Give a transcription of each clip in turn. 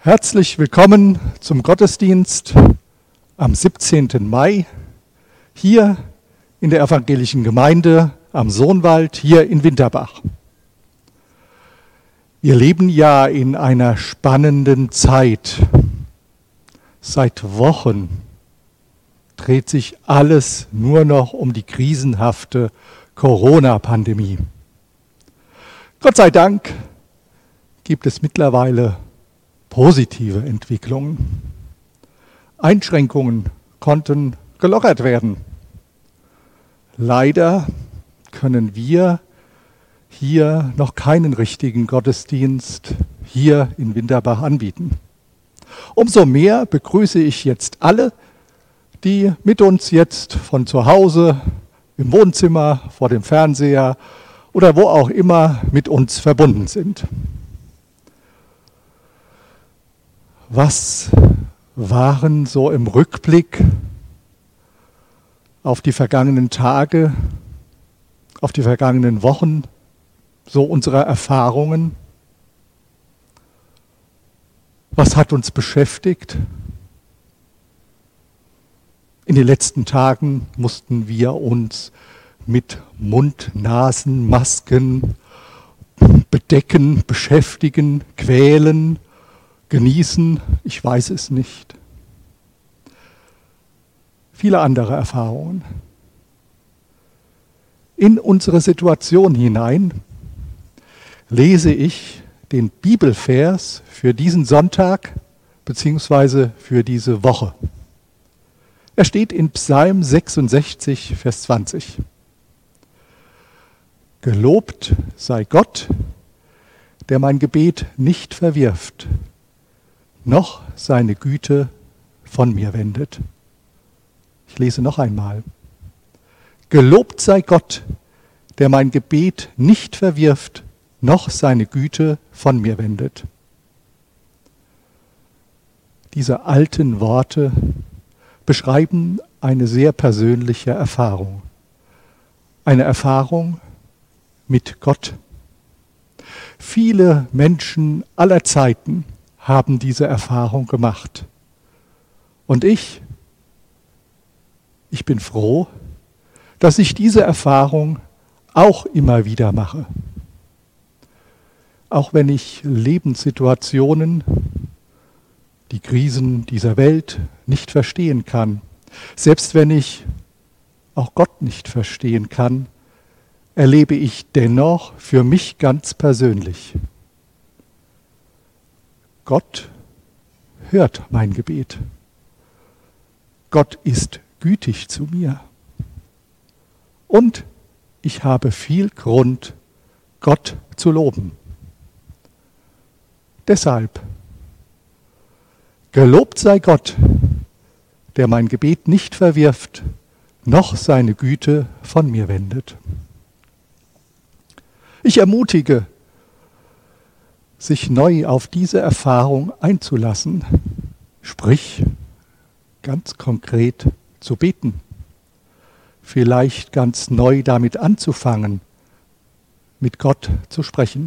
Herzlich willkommen zum Gottesdienst am 17. Mai hier in der evangelischen Gemeinde am Sohnwald hier in Winterbach. Wir leben ja in einer spannenden Zeit. Seit Wochen dreht sich alles nur noch um die krisenhafte Corona-Pandemie. Gott sei Dank gibt es mittlerweile positive Entwicklungen. Einschränkungen konnten gelockert werden. Leider können wir hier noch keinen richtigen Gottesdienst hier in Winterbach anbieten. Umso mehr begrüße ich jetzt alle, die mit uns jetzt von zu Hause, im Wohnzimmer, vor dem Fernseher oder wo auch immer mit uns verbunden sind. Was waren so im Rückblick auf die vergangenen Tage, auf die vergangenen Wochen, so unsere Erfahrungen? Was hat uns beschäftigt? In den letzten Tagen mussten wir uns mit Mund-Nasen-Masken bedecken, beschäftigen, quälen, genießen, ich weiß es nicht. Viele andere Erfahrungen. In unsere Situation hinein lese ich den Bibelvers für diesen Sonntag bzw. für diese Woche. Er steht in Psalm 66, Vers 20. Gelobt sei Gott, der mein Gebet nicht verwirft, noch seine Güte von mir wendet. Ich lese noch einmal. Gelobt sei Gott, der mein Gebet nicht verwirft, noch seine Güte von mir wendet. Diese alten Worte beschreiben eine sehr persönliche Erfahrung. Eine Erfahrung mit Gott. Viele Menschen aller Zeiten haben diese Erfahrung gemacht. Und ich bin froh, dass ich diese Erfahrung auch immer wieder mache. Auch wenn ich Lebenssituationen, die Krisen dieser Welt nicht verstehen kann, selbst wenn ich auch Gott nicht verstehen kann, erlebe ich dennoch für mich ganz persönlich: Gott hört mein Gebet. Gott ist gütig zu mir. Und ich habe viel Grund, Gott zu loben. Deshalb, gelobt sei Gott, der mein Gebet nicht verwirft, noch seine Güte von mir wendet. Ich ermutige, sich neu auf diese Erfahrung einzulassen, sprich ganz konkret zu beten, vielleicht ganz neu damit anzufangen, mit Gott zu sprechen.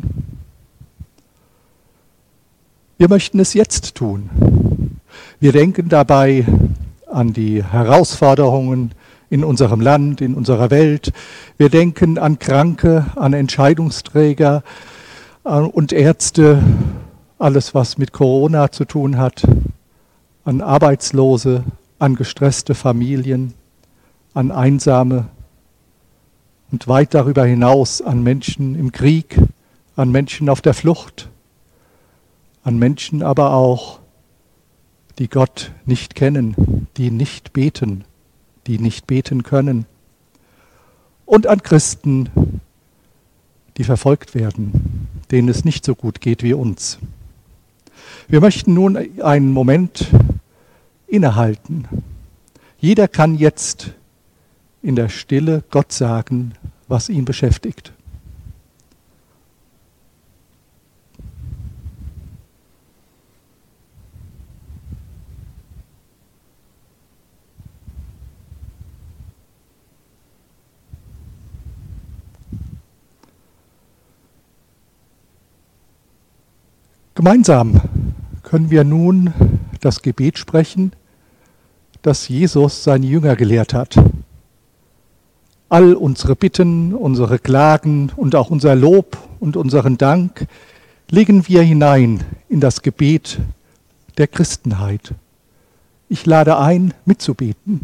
Wir möchten es jetzt tun. Wir denken dabei an die Herausforderungen in unserem Land, in unserer Welt. Wir denken an Kranke, an Entscheidungsträger und Ärzte, alles was mit Corona zu tun hat, an Arbeitslose, an gestresste Familien, an Einsame und weit darüber hinaus an Menschen im Krieg, an Menschen auf der Flucht, an Menschen aber auch, die Gott nicht kennen, die nicht beten können, und an Christen, die verfolgt werden, denen es nicht so gut geht wie uns. Wir möchten nun einen Moment innehalten. Jeder kann jetzt in der Stille Gott sagen, was ihn beschäftigt. Gemeinsam können wir nun das Gebet sprechen, das Jesus seine Jünger gelehrt hat. All unsere Bitten, unsere Klagen und auch unser Lob und unseren Dank legen wir hinein in das Gebet der Christenheit. Ich lade ein, mitzubeten.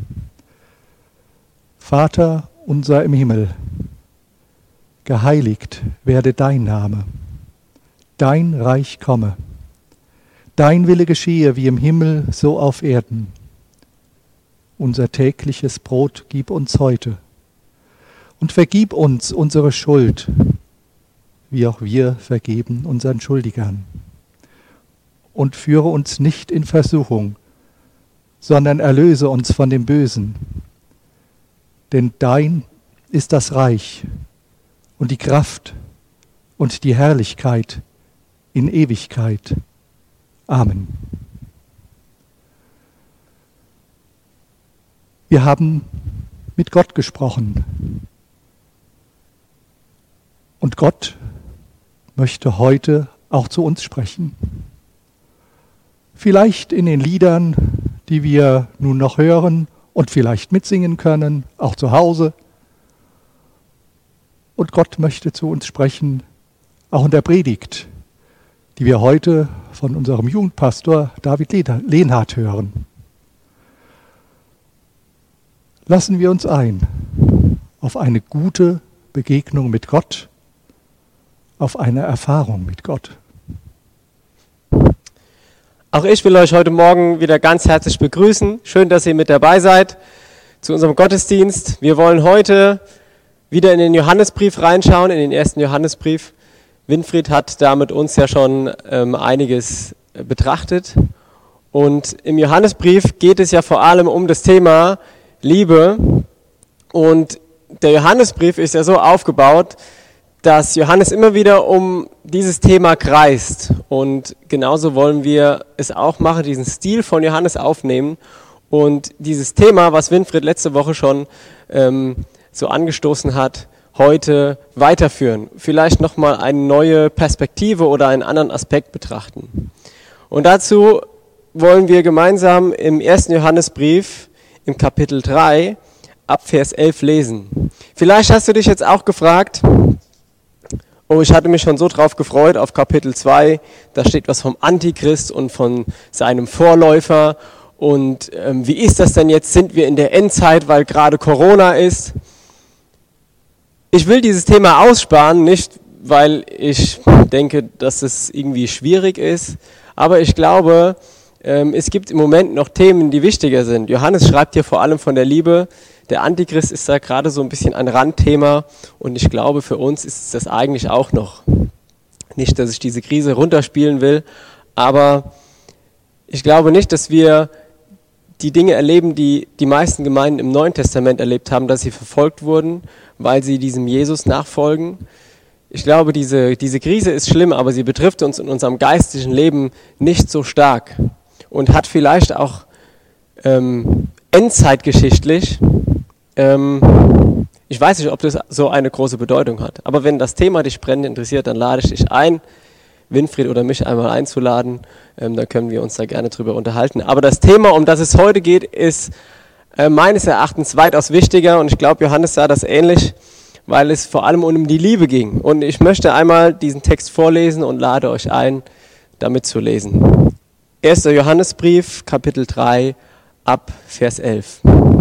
Vater unser im Himmel, geheiligt werde dein Name, dein Reich komme, dein Wille geschehe wie im Himmel, so auf Erden. Unser tägliches Brot gib uns heute und vergib uns unsere Schuld, wie auch wir vergeben unseren Schuldigern. Und führe uns nicht in Versuchung, sondern erlöse uns von dem Bösen. Denn dein ist das Reich und die Kraft und die Herrlichkeit in Ewigkeit. Amen. Wir haben mit Gott gesprochen. Und Gott möchte heute auch zu uns sprechen. Vielleicht in den Liedern, die wir nun noch hören und vielleicht mitsingen können, auch zu Hause. Und Gott möchte zu uns sprechen, auch in der Predigt, die wir heute von unserem Jugendpastor David Lehnhardt hören. Lassen wir uns ein auf eine gute Begegnung mit Gott, auf eine Erfahrung mit Gott. Auch ich will euch heute Morgen wieder ganz herzlich begrüßen. Schön, dass ihr mit dabei seid zu unserem Gottesdienst. Wir wollen heute wieder in den Johannesbrief reinschauen, in den ersten Johannesbrief. Winfried hat da mit uns ja schon einiges betrachtet. Und im Johannesbrief geht es ja vor allem um das Thema Liebe. Und der Johannesbrief ist ja so aufgebaut, dass Johannes immer wieder um dieses Thema kreist. Und genauso wollen wir es auch machen, diesen Stil von Johannes aufnehmen und dieses Thema, was Winfried letzte Woche schon so angestoßen hat, heute weiterführen. Vielleicht nochmal eine neue Perspektive oder einen anderen Aspekt betrachten. Und dazu wollen wir gemeinsam im 1. Johannesbrief im Kapitel 3 ab Vers 11 lesen. Vielleicht hast du dich jetzt auch gefragt, oh, ich hatte mich schon so drauf gefreut auf Kapitel 2, da steht was vom Antichrist und von seinem Vorläufer. Und wie ist das denn jetzt? Sind wir in der Endzeit, weil gerade Corona ist? Ich will dieses Thema aussparen, nicht weil ich denke, dass es irgendwie schwierig ist, aber ich glaube, es gibt im Moment noch Themen, die wichtiger sind. Johannes schreibt hier vor allem von der Liebe. Der Antichrist ist da gerade so ein bisschen ein Randthema und ich glaube, für uns ist es das eigentlich auch noch. Nicht, dass ich diese Krise runterspielen will, aber ich glaube nicht, dass wir die Dinge erleben, die die meisten Gemeinden im Neuen Testament erlebt haben, dass sie verfolgt wurden, weil sie diesem Jesus nachfolgen. Ich glaube, diese Krise ist schlimm, aber sie betrifft uns in unserem geistlichen Leben nicht so stark und hat vielleicht auch endzeitgeschichtlich, ich weiß nicht, ob das so eine große Bedeutung hat, aber wenn das Thema dich brennend interessiert, dann lade ich dich ein, Winfried oder mich einmal einzuladen, dann können wir uns da gerne drüber unterhalten. Aber das Thema, um das es heute geht, ist meines Erachtens weitaus wichtiger und ich glaube, Johannes sah das ähnlich, weil es vor allem um die Liebe ging. Und ich möchte einmal diesen Text vorlesen und lade euch ein, damit zu lesen. 1. Johannesbrief, Kapitel 3, ab Vers 11.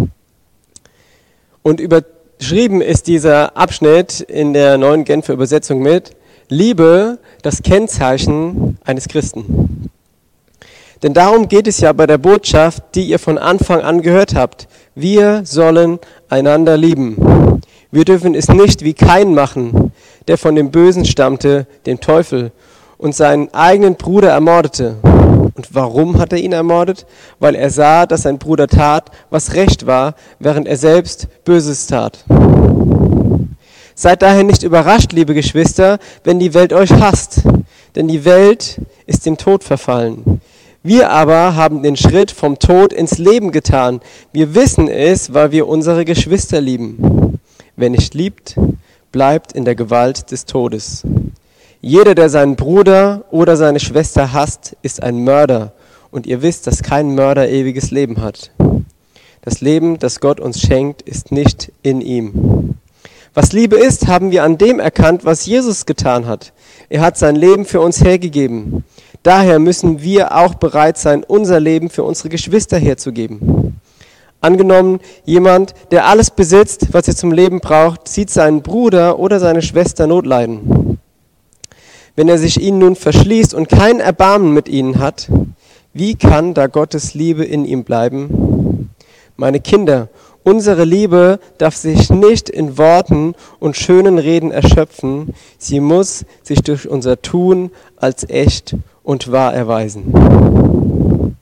Und überschrieben ist dieser Abschnitt in der neuen Genfer Übersetzung mit Liebe, das Kennzeichen eines Christen. Denn darum geht es ja bei der Botschaft, die ihr von Anfang an gehört habt. Wir sollen einander lieben. Wir dürfen es nicht wie Kain machen, der von dem Bösen stammte, dem Teufel, und seinen eigenen Bruder ermordete. Und warum hat er ihn ermordet? Weil er sah, dass sein Bruder tat, was recht war, während er selbst Böses tat. Seid daher nicht überrascht, liebe Geschwister, wenn die Welt euch hasst, denn die Welt ist dem Tod verfallen. Wir aber haben den Schritt vom Tod ins Leben getan. Wir wissen es, weil wir unsere Geschwister lieben. Wer nicht liebt, bleibt in der Gewalt des Todes. Jeder, der seinen Bruder oder seine Schwester hasst, ist ein Mörder. Und ihr wisst, dass kein Mörder ewiges Leben hat. Das Leben, das Gott uns schenkt, ist nicht in ihm. Was Liebe ist, haben wir an dem erkannt, was Jesus getan hat. Er hat sein Leben für uns hergegeben. Daher müssen wir auch bereit sein, unser Leben für unsere Geschwister herzugeben. Angenommen, jemand, der alles besitzt, was er zum Leben braucht, sieht seinen Bruder oder seine Schwester Not leiden. Wenn er sich ihnen nun verschließt und kein Erbarmen mit ihnen hat, wie kann da Gottes Liebe in ihm bleiben? Meine Kinder, unsere Liebe darf sich nicht in Worten und schönen Reden erschöpfen. Sie muss sich durch unser Tun als echt und wahr erweisen.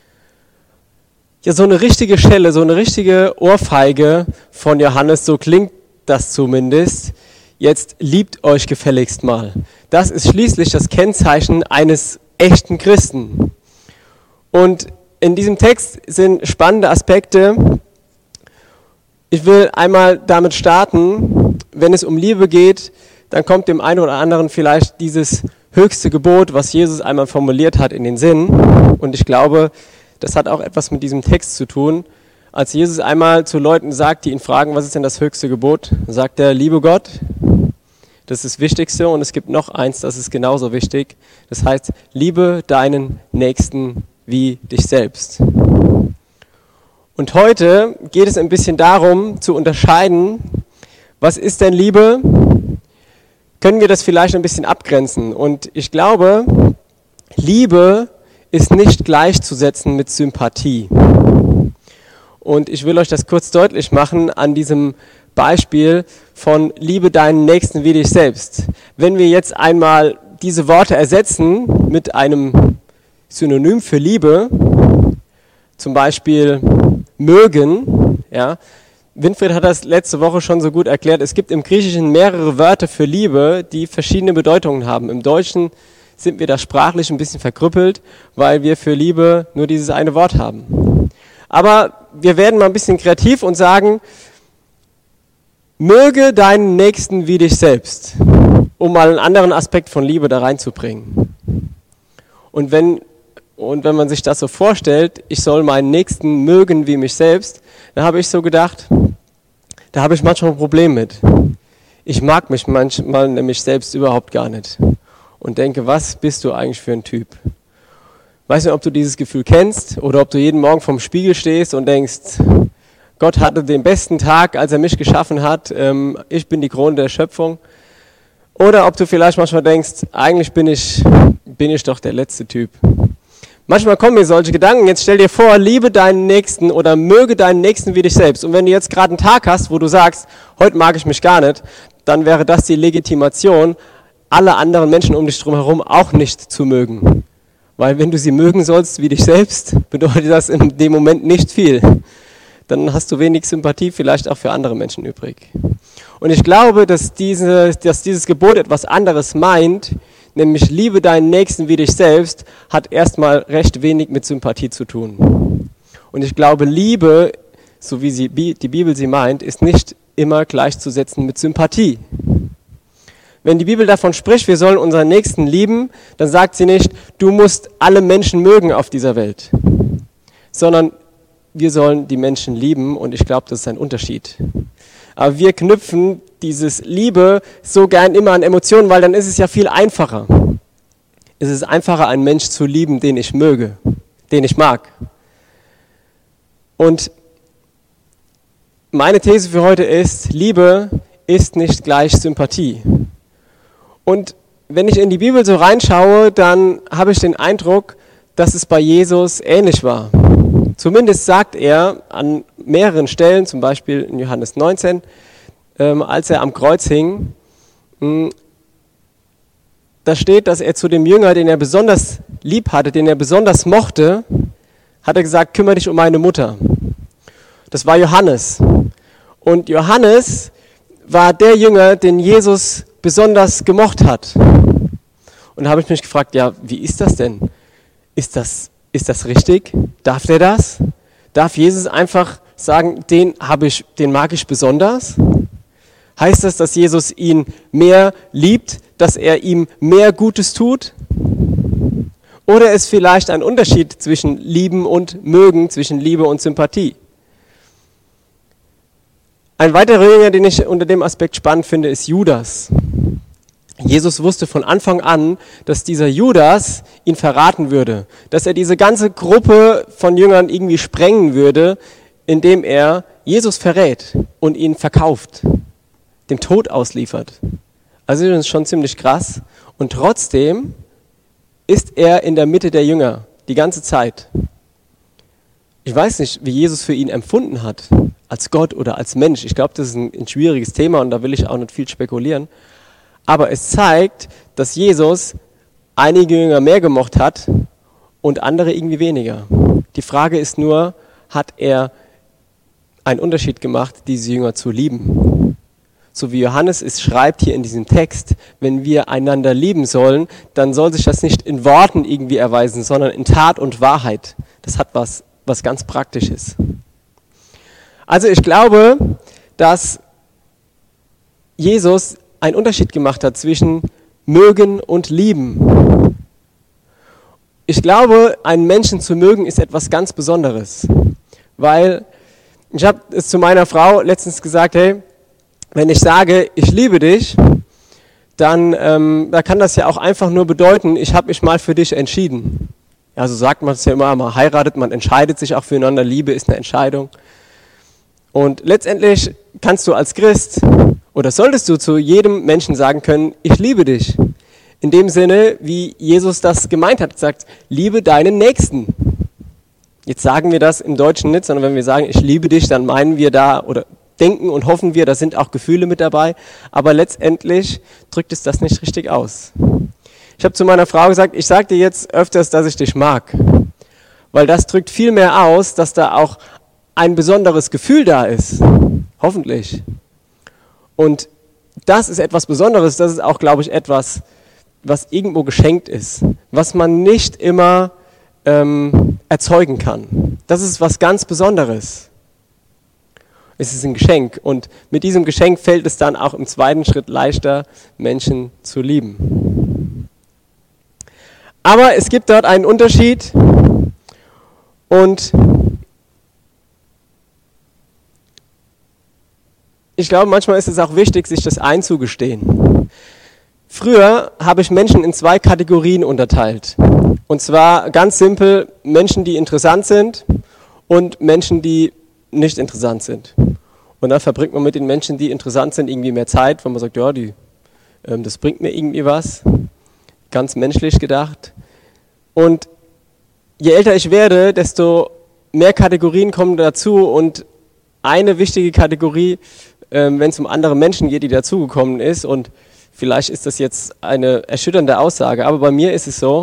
Ja, so eine richtige Schelle, so eine richtige Ohrfeige von Johannes, so klingt das zumindest. Jetzt liebt euch gefälligst mal. Das ist schließlich das Kennzeichen eines echten Christen. Und in diesem Text sind spannende Aspekte. Ich will einmal damit starten, wenn es um Liebe geht, dann kommt dem einen oder anderen vielleicht dieses höchste Gebot, was Jesus einmal formuliert hat, in den Sinn. Und ich glaube, das hat auch etwas mit diesem Text zu tun. Als Jesus einmal zu Leuten sagt, die ihn fragen, was ist denn das höchste Gebot, sagt er, liebe Gott, das ist das Wichtigste, und es gibt noch eins, das ist genauso wichtig. Das heißt, liebe deinen Nächsten wie dich selbst. Und heute geht es ein bisschen darum, zu unterscheiden, was ist denn Liebe? Können wir das vielleicht ein bisschen abgrenzen? Und ich glaube, Liebe ist nicht gleichzusetzen mit Sympathie. Und ich will euch das kurz deutlich machen an diesem Beispiel von liebe deinen Nächsten wie dich selbst. Wenn wir jetzt einmal diese Worte ersetzen mit einem Synonym für Liebe, zum Beispiel mögen, ja. Winfried hat das letzte Woche schon so gut erklärt. Es gibt im Griechischen mehrere Wörter für Liebe, die verschiedene Bedeutungen haben. Im Deutschen sind wir da sprachlich ein bisschen verkrüppelt, weil wir für Liebe nur dieses eine Wort haben. Aber wir werden mal ein bisschen kreativ und sagen, möge deinen Nächsten wie dich selbst, um mal einen anderen Aspekt von Liebe da reinzubringen. Und wenn man sich das so vorstellt, ich soll meinen Nächsten mögen wie mich selbst, dann habe ich so gedacht, da habe ich manchmal ein Problem mit. Ich mag mich manchmal nämlich selbst überhaupt gar nicht. Und denke, was bist du eigentlich für ein Typ? Weiß nicht, ob du dieses Gefühl kennst oder ob du jeden Morgen vorm Spiegel stehst und denkst, Gott hatte den besten Tag, als er mich geschaffen hat. Ich bin die Krone der Schöpfung. Oder ob du vielleicht manchmal denkst, eigentlich bin ich doch der letzte Typ. Manchmal kommen mir solche Gedanken. Jetzt stell dir vor, liebe deinen Nächsten oder möge deinen Nächsten wie dich selbst. Und wenn du jetzt gerade einen Tag hast, wo du sagst, heute mag ich mich gar nicht, dann wäre das die Legitimation, alle anderen Menschen um dich herum auch nicht zu mögen. Weil wenn du sie mögen sollst wie dich selbst, bedeutet das in dem Moment nicht viel. Dann hast du wenig Sympathie vielleicht auch für andere Menschen übrig. Und ich glaube, dass dieses Gebot etwas anderes meint, nämlich liebe deinen Nächsten wie dich selbst, hat erstmal recht wenig mit Sympathie zu tun. Und ich glaube, Liebe, so wie die Bibel sie meint, ist nicht immer gleichzusetzen mit Sympathie. Wenn die Bibel davon spricht, wir sollen unseren Nächsten lieben, dann sagt sie nicht, du musst alle Menschen mögen auf dieser Welt, sondern wir sollen die Menschen lieben, und ich glaube, das ist ein Unterschied. Aber wir knüpfen dieses Liebe so gern immer an Emotionen, weil dann ist es ja viel einfacher. Es ist einfacher, einen Mensch zu lieben, den ich möge, den ich mag. Und meine These für heute ist, Liebe ist nicht gleich Sympathie. Und wenn ich in die Bibel so reinschaue, dann habe ich den Eindruck, dass es bei Jesus ähnlich war. Zumindest sagt er an mehreren Stellen, zum Beispiel in Johannes 19, als er am Kreuz hing, da steht, dass er zu dem Jünger, den er besonders lieb hatte, den er besonders mochte, hat er gesagt, kümmere dich um meine Mutter. Das war Johannes. Und Johannes war der Jünger, den Jesus besonders gemocht hat. Und da habe ich mich gefragt, ja, wie ist das denn? Ist das richtig? Darf der das? Darf Jesus einfach sagen, den mag ich besonders? Heißt das, dass Jesus ihn mehr liebt, dass er ihm mehr Gutes tut? Oder ist vielleicht ein Unterschied zwischen Lieben und Mögen, zwischen Liebe und Sympathie? Ein weiterer Jünger, den ich unter dem Aspekt spannend finde, ist Judas. Jesus wusste von Anfang an, dass dieser Judas ihn verraten würde, dass er diese ganze Gruppe von Jüngern irgendwie sprengen würde, indem er Jesus verrät und ihn verkauft, dem Tod ausliefert. Also das ist schon ziemlich krass. Und trotzdem ist er in der Mitte der Jünger die ganze Zeit. Ich weiß nicht, wie Jesus für ihn empfunden hat, als Gott oder als Mensch. Ich glaube, das ist ein schwieriges Thema und da will ich auch nicht viel spekulieren. Aber es zeigt, dass Jesus einige Jünger mehr gemocht hat und andere irgendwie weniger. Die Frage ist nur, hat er einen Unterschied gemacht, diese Jünger zu lieben? So wie Johannes es schreibt hier in diesem Text, wenn wir einander lieben sollen, dann soll sich das nicht in Worten irgendwie erweisen, sondern in Tat und Wahrheit. Das hat was ganz Praktisches. Also ich glaube, dass Jesus einen Unterschied gemacht hat zwischen mögen und lieben. Ich glaube, einen Menschen zu mögen ist etwas ganz Besonderes, weil ich habe es zu meiner Frau letztens gesagt, hey, wenn ich sage, ich liebe dich, dann da kann das ja auch einfach nur bedeuten, ich habe mich mal für dich entschieden. Ja, so sagt man es ja immer, man heiratet, man entscheidet sich auch füreinander, Liebe ist eine Entscheidung. Und letztendlich kannst du als Christ oder solltest du zu jedem Menschen sagen können, ich liebe dich. In dem Sinne, wie Jesus das gemeint hat, sagt, liebe deinen Nächsten. Jetzt sagen wir das im Deutschen nicht, sondern wenn wir sagen, ich liebe dich, dann meinen wir da oder denken und hoffen wir, da sind auch Gefühle mit dabei. Aber letztendlich drückt es das nicht richtig aus. Ich habe zu meiner Frau gesagt, ich sage dir jetzt öfters, dass ich dich mag. Weil das drückt viel mehr aus, dass da auch ein besonderes Gefühl da ist. Hoffentlich. Und das ist etwas Besonderes, das ist auch, glaube ich, etwas, was irgendwo geschenkt ist, was man nicht immer erzeugen kann. Das ist was ganz Besonderes. Es ist ein Geschenk und mit diesem Geschenk fällt es dann auch im zweiten Schritt leichter, Menschen zu lieben. Aber es gibt dort einen Unterschied und ich glaube, manchmal ist es auch wichtig, sich das einzugestehen. Früher habe ich Menschen in 2 Kategorien unterteilt. Und zwar ganz simpel, Menschen, die interessant sind und Menschen, die nicht interessant sind. Und dann verbringt man mit den Menschen, die interessant sind, irgendwie mehr Zeit, weil man sagt, ja, das bringt mir irgendwie was. Ganz menschlich gedacht. Und je älter ich werde, desto mehr Kategorien kommen dazu. Und eine wichtige Kategorie, wenn es um andere Menschen geht, die dazugekommen ist, und vielleicht ist das jetzt eine erschütternde Aussage, aber bei mir ist es so,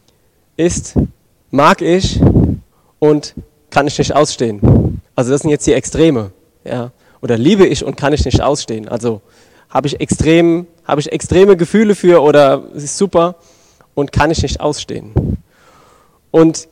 mag ich und kann ich nicht ausstehen. Also das sind jetzt die Extreme. Ja. Oder liebe ich und kann ich nicht ausstehen. Also habe ich extreme Gefühle für oder es ist super und kann ich nicht ausstehen. Und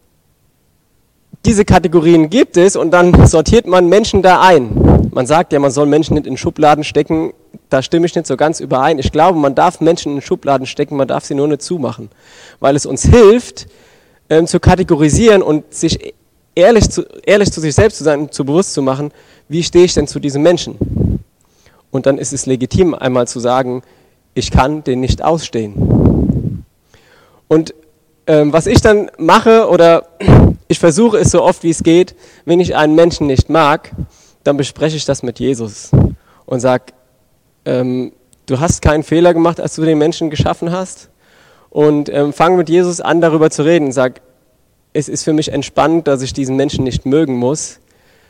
diese Kategorien gibt es und dann sortiert man Menschen da ein. Man sagt ja, man soll Menschen nicht in Schubladen stecken, da stimme ich nicht so ganz überein. Ich glaube, man darf Menschen in Schubladen stecken, man darf sie nur nicht zumachen, weil es uns hilft, zu kategorisieren und sich ehrlich zu sich selbst zu sein und zu bewusst zu machen, wie stehe ich denn zu diesem Menschen? Und dann ist es legitim, einmal zu sagen, ich kann den nicht ausstehen. Und was ich dann mache, oder ich versuche es so oft wie es geht, wenn ich einen Menschen nicht mag, dann bespreche ich das mit Jesus und sage, du hast keinen Fehler gemacht, als du den Menschen geschaffen hast, und fange mit Jesus an, darüber zu reden und sage, es ist für mich entspannend, dass ich diesen Menschen nicht mögen muss.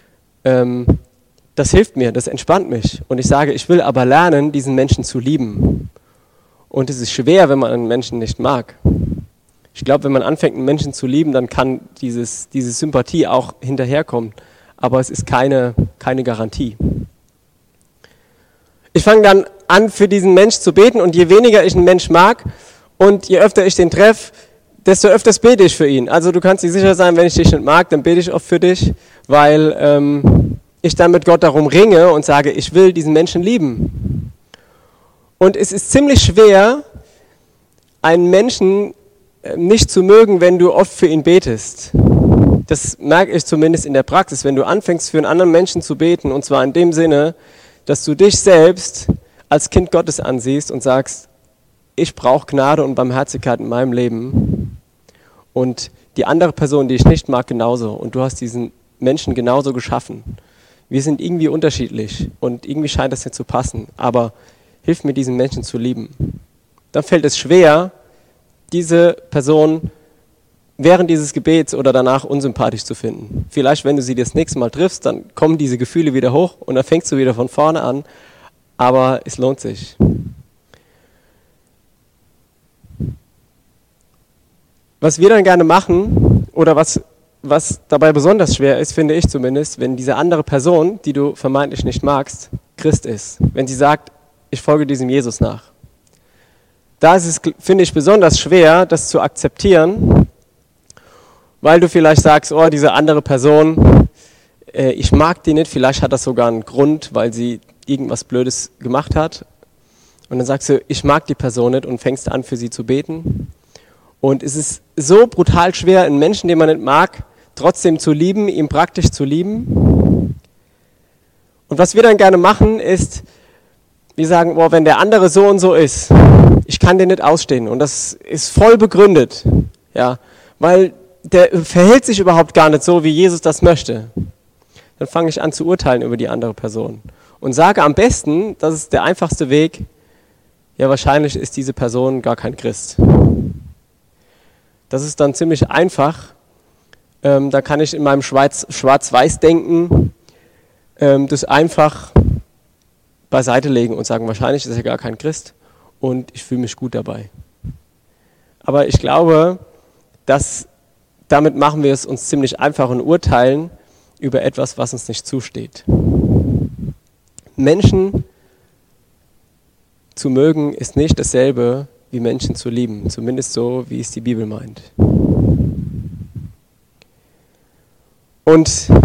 Das hilft mir, das entspannt mich. Und ich sage, ich will aber lernen, diesen Menschen zu lieben. Und es ist schwer, wenn man einen Menschen nicht mag. Ich glaube, wenn man anfängt, einen Menschen zu lieben, dann kann diese Sympathie auch hinterherkommen. Aber es ist keine Garantie. Ich fange dann an, für diesen Mensch zu beten, und je weniger ich einen Mensch mag und je öfter ich den treffe, desto öfters bete ich für ihn. Also du kannst dir sicher sein, wenn ich dich nicht mag, dann bete ich oft für dich, weil ich dann mit Gott darum ringe und sage, ich will diesen Menschen lieben. Und es ist ziemlich schwer, einen Menschen nicht zu mögen, wenn du oft für ihn betest. Das merke ich zumindest in der Praxis, wenn du anfängst für einen anderen Menschen zu beten, und zwar in dem Sinne, dass du dich selbst als Kind Gottes ansiehst und sagst, ich brauche Gnade und Barmherzigkeit in meinem Leben und die andere Person, die ich nicht mag, genauso, und du hast diesen Menschen genauso geschaffen. Wir sind irgendwie unterschiedlich und irgendwie scheint das nicht zu passen, aber hilf mir, diesen Menschen zu lieben. Dann fällt es schwer, diese Person während dieses Gebets oder danach unsympathisch zu finden. Vielleicht, wenn du sie das nächste Mal triffst, dann kommen diese Gefühle wieder hoch und dann fängst du wieder von vorne an, aber es lohnt sich. Was wir dann gerne machen, oder was dabei besonders schwer ist, finde ich zumindest, wenn diese andere Person, die du vermeintlich nicht magst, Christ ist. Wenn sie sagt, ich folge diesem Jesus nach. Da ist es, finde ich, besonders schwer, das zu akzeptieren, weil du vielleicht sagst, oh, diese andere Person, ich mag die nicht, vielleicht hat das sogar einen Grund, weil sie irgendwas Blödes gemacht hat. Und dann sagst du, ich mag die Person nicht und fängst an, für sie zu beten. Und es ist so brutal schwer, einen Menschen, den man nicht mag, trotzdem zu lieben, ihn praktisch zu lieben. Und was wir dann gerne machen, ist, wir sagen, boah, wenn der andere so und so ist, ich kann den nicht ausstehen. Und das ist voll begründet, ja, weil der verhält sich überhaupt gar nicht so, wie Jesus das möchte. Dann fange ich an zu urteilen über die andere Person und sage am besten, das ist der einfachste Weg, ja, wahrscheinlich ist diese Person gar kein Christ. Das ist dann ziemlich einfach. Da kann ich in meinem Schwarz-Weiß-Denken das einfach beiseite legen und sagen, wahrscheinlich ist er gar kein Christ und ich fühle mich gut dabei. Aber ich glaube, dass damit machen wir es uns ziemlich einfach und urteilen über etwas, was uns nicht zusteht. Menschen zu mögen ist nicht dasselbe wie Menschen zu lieben, zumindest so, wie es die Bibel meint. Und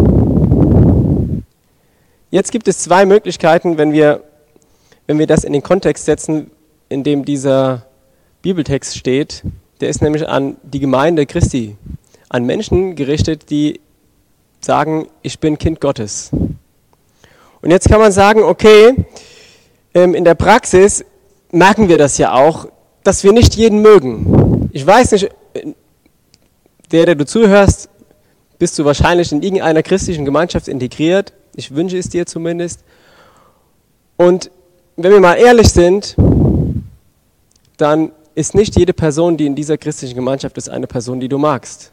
jetzt gibt es zwei Möglichkeiten, wenn wir das in den Kontext setzen, in dem dieser Bibeltext steht. Der ist nämlich an die Gemeinde Christi, an Menschen gerichtet, die sagen, ich bin Kind Gottes. Und jetzt kann man sagen, okay, in der Praxis merken wir das ja auch, dass wir nicht jeden mögen. Ich weiß nicht, der du zuhörst, bist du wahrscheinlich in irgendeiner christlichen Gemeinschaft integriert. Ich wünsche es dir zumindest. Und wenn wir mal ehrlich sind, dann ist nicht jede Person, die in dieser christlichen Gemeinschaft ist, eine Person, die du magst.